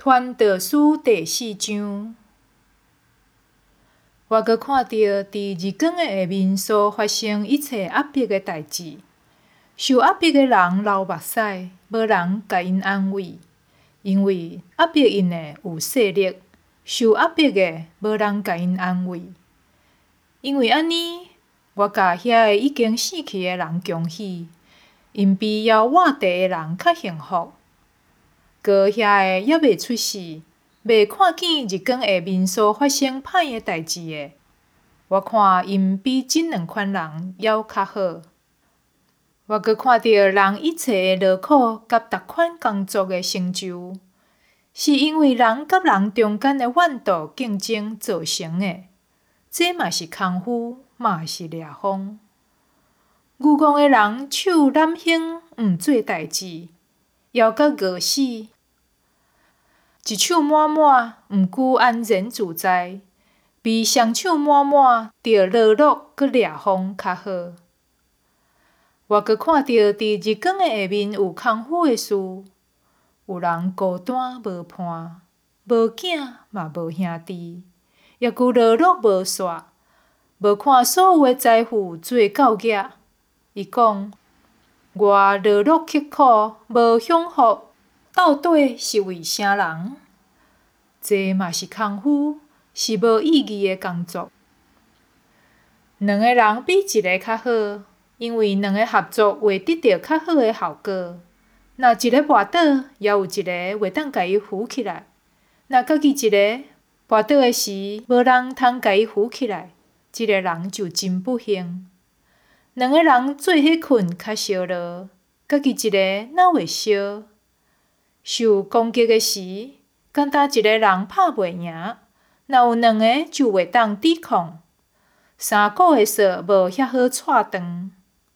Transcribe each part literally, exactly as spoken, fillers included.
传道书第四章，我阁看到伫日光的下面所发生一切压迫的代志。受压迫的人流目屎，无人甲因安慰，因为压迫因的有势力，受压迫的无人甲因安慰。因为安尼，我甲遐个已经死去的人恭喜，因比还活地的人较幸福。搁遐个还未出世、未看见日光下面所发生歹的代志的，我看因比即两款人还较好。我阁看到人一切的劳苦甲逐款工作的成就，是因为人甲人中间的怨妒竞争造成的。这嘛是空虚，嘛是掠风。愚戆的人手揽胸，毋做代志，枵甲饿死。一手满满，毋久安然自在，比双手满满，着劳碌佮掠风较好。我阁看到伫日光的下面有空虚的事，有人孤单无伴，无囝嘛无兄弟，抑佫劳碌无煞，无看所有的财富做狗仔。伊讲：我劳碌刻苦，无享福，到底是为啥人？这嘛是空虚，是无意义的工作。两个人比一个较好，因为两个合作会得到较好的效果。若一个跋倒，也有一个会当甲伊扶起来；若家己一个跋倒的时，无人通甲伊扶起来，即个人就真不幸。两个人做伙困较烧落，家己一个哪会烧？受攻击的时，敢若一个人拍袂赢，若有两个就袂当抵抗。三股的绳无遐好扯长。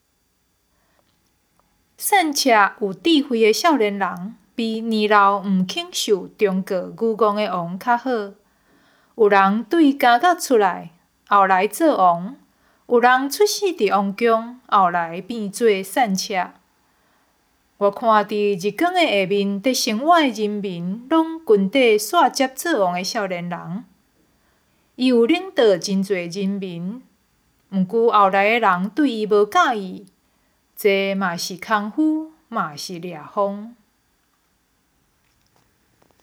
善车有智慧的少年人，比年老毋肯受忠告愚戆的王较好。有人对家甲出来，后来做王；有人出世伫王宫，后来变做善车。我看伫日光的下面得生活的人民，拢群底煞接做王的少年人。伊有领导真侪人民，毋过后来的人对伊无介意。这嘛是空虚，嘛是掠风。